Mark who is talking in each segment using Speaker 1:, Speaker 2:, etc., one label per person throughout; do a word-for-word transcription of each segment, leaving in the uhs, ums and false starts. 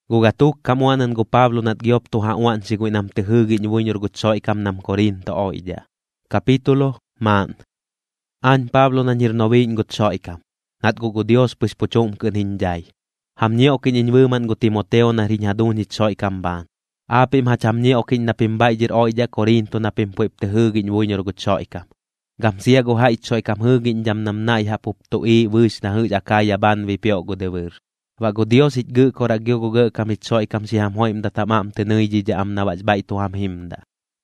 Speaker 1: Gugatuk kamuanan go Pablo nat giop to hawan si guinam tehugi nyuwinyor gutsoy kam nam Korinto oida. Kapitulo man. An Pablo na nirnowin gutsoy kam. Nat go go Dios pues pochong kun hinjay. Hamni okin inwuman go Timoteo na rinyadun hitsoy kam ban. Apim hachamni okin na pimbay jir oida Korinto na pimpuip tehugi nyuwinyor gutsoy kam. Gam siya go ha itsoy kam hugin jam nam na ihapup to i wis na huj akaya ban vipyo go dewer. Wa go Dios it gu koragyo go gu kam itsoy kam si ham hoim da tamam tenuy jija am na wajbay to ham himda.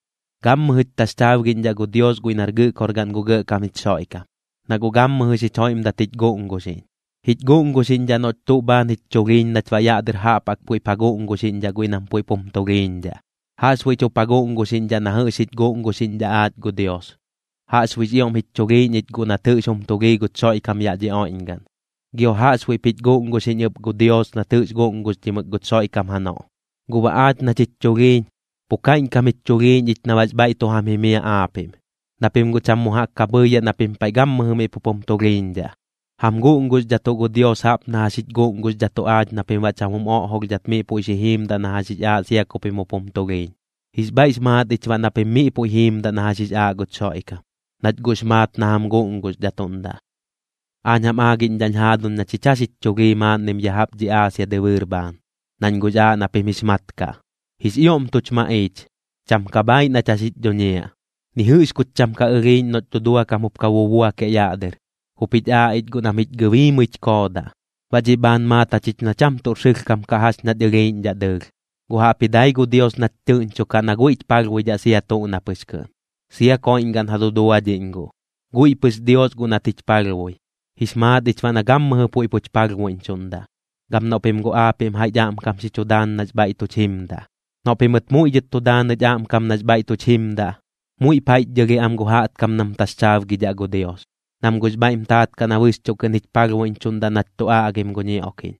Speaker 1: Gam hut tas tawgin ja go Dios go inar gu korgan go gu kam itsoy kam. Na go gam hut si hoim da tit go ungo sin. Hit go ungo sin ja not to ban hit chogin na tvaya der hapak puy pago ungo sin ja go inam puy pum togin ja. Has wi cho pago ungo sin ja na hut sit go ungo sin ja at go Dios. Has wi yom hit chogin it go na tu som togi go tsoy kam ya ji oingan. Gyo has wi pit go ungo sin yup go Dios na tu go ungo timag go tsoy kam hano. Go baat na chit chogin. Pukain kamit chogin it na wajbay to ham himia apim. Napim go cham muhak kabuya napim paigam mahumi pupom togin ja. Ham go ungo jato go Dios hap na hasit go ungo jato ad napim wacham hum o hog jat mi po si him da na hasit a siya ko pimopom togin. Hisbay smahat itwa napim mi po him da na hasit a go tsoy kam. Nat gusmat na ham go ungo jatonda. Anyam agin jan hadon na chichasit chogi man nim yahap ji asya de wirban. Nan guja na pimismat ka. His iom tuch maich. Cham kabay na chasit jonya. Ni huis kut cham ka urin not tudua kamup kawuwa ke yader. Hupit ait go namit gawimit koda. Wajiban mata chit na cham tursik kam kahas na dirin jader. Guhapiday go Dios na tun choka na guit pagwija siya to na peskan. Siya ko ingan hadudua jingo. Gui pes Dios go na tich pagwoy. Hisma ditwa na gam mahupo ipoch pagwoy chunda. Gam no pim go apim hayam kam si chodan najba ito chimda. No pim at mu ijit todan najam kam najba ito chimda. Mu ipait jagi am go haat kam nam tas chav gija go Dios. Nam gujba imtat ka na wis chokan hit pagwoy chunda nat to aagim go ni okin.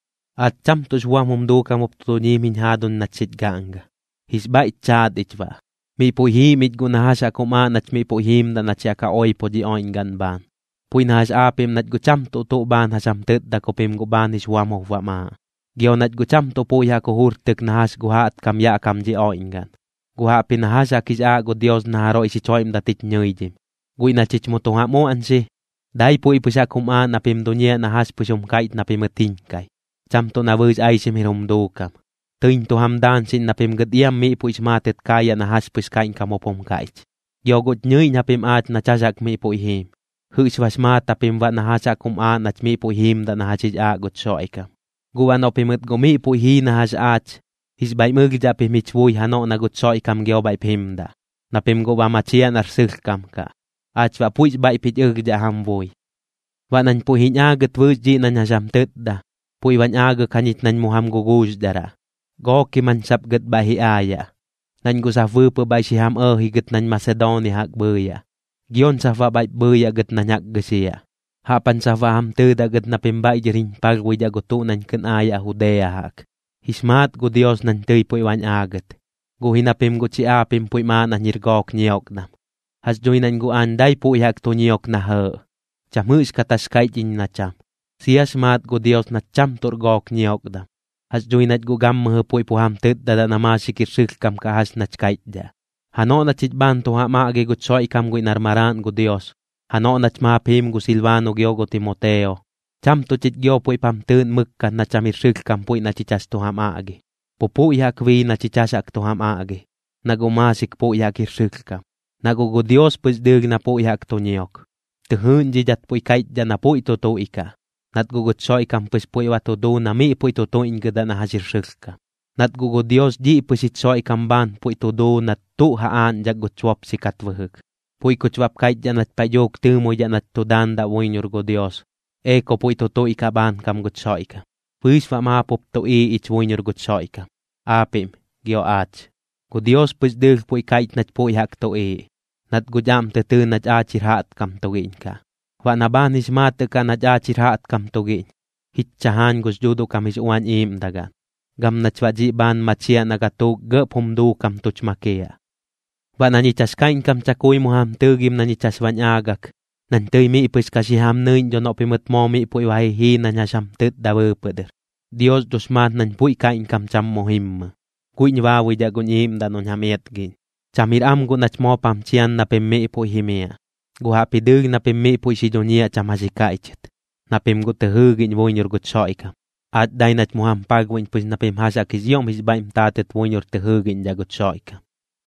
Speaker 1: At cham to jwam humdo kam upto ni min hadon na chit ganga. Hisba itchad itwa. Mi po himit go nahasya kumaan at mi po him na natsya ka oy po di oingan ban. Puy nahas apim nat go cham to to ban hasam tet da ko pim go ban iswam ho ma. Gyo nat go cham to po ya ko hurtek nahas go haat kam ya kam di oingan. Go ha pinahasya kisa go Dios naharo isi choim da tit nyoydim. Guy na chich mo to ha mo ansi. Dai po ipusya kumaan na pim dunya nahas pusum kait na pimatin kay. Cham to na wuz ay simirum do kam. Tuin to hamdan sin na pim gadiam mi po ismatet kaya na haspus kain kamopom kait. Yogot nyoy na pim at na chasak mi po ihim. Hus wasmat na pim wat na hasak kumaan at mi po ihim da na hasid agot so ikam. Guwan o pimut gumi po ihi na has at. Hisbay mugja pimichwoy hano na gut so ikam gyo bay pimda. Na pim go wamachiya narsik kam ka. At wa puis bay pit ugja hamboy. Wanan po hinyagat wujji na nyasam da. Puy wan aga kanit nan muham guguz dara. Go kiman sap gat bahi aya. Nan go sa vu pa bay si ham er higat nan Macedonia hak buya. Gion sa va bay buya gat nanyak gasiya. Hapan sa va ham te da gat na pimbay jirin pagwida go to nan kan aya Judea hak. Hismat go Dios nan tuy puy wan agat. Go hinapim go si apim puy man an nirgok niyok nam. Has joy nan go anday puy hak to niyok na he. Chamus katas kait in na cham. Siya smat go Dios na cham turgok niyok dam. Has joy nat go gam mahapoy po hamtet dada na masikirsil kam kahas na chkait da. Hano na chitban to ha maagi go tsoy kam go inarmaran go Dios. Hano na chmapim go Silvano gyo go Timoteo. Cham to chit gyo po'y pamtun mukka na chamirsil kam po'y na chichas to ha maagi. Pupo ihakwi na chichasak to ha maagi. Nagumasik po ihakirsil kam. Nagugo Dios pues dig na po ihak to niyok. Tuhun jijat po'y kait dyan na po'y toto ika. Nat gugut soy kampus po iwato do na mi po ito to ingada na hasirsil ka. Nat gugo Dios di po sit soy kamban po ito do na to haan jag gutwap si katwahag. Po ikutwap kahit dyan at payog tumo dyan at to danda winyor go Dios. Eko po ito to ikaban kam gut soy ka. Puis va mapop to i ich winyor gut soy ka. Apim, gyo ach. Go Dios pues dig po ikait nat po ihak to i. Nat gujam te tu nat achirhat kam to gin ka. Wa nabanis mate ka na jachirhat kam togin. Hitchahan gus judo kam is uwan im dagan. Gam na chwaji ban machia nagatog ge pumdu kam tuchmakea. Wa nanichas kain kam chakoy mo ham tugim nanichas wan agak. Nantoy mi ipis kasi ham nuin jono pimut mo mi po iwahihi na nyasam tut dawe peder. Dios dos mat nan puy kain kam cham mohim. Kuy nyawa wida gun im da non hamiet gin. Chamir am gun nach mo pam chian na pem me puy himea. Gu hapi dug na pem me puy sidonia chamajikaichet. Na pem gu te hugin woinyor gut soikam. At day nach moham pagwin pues na pem hasa kis yom his baim tatet woinyor te hugin ja gut soikam.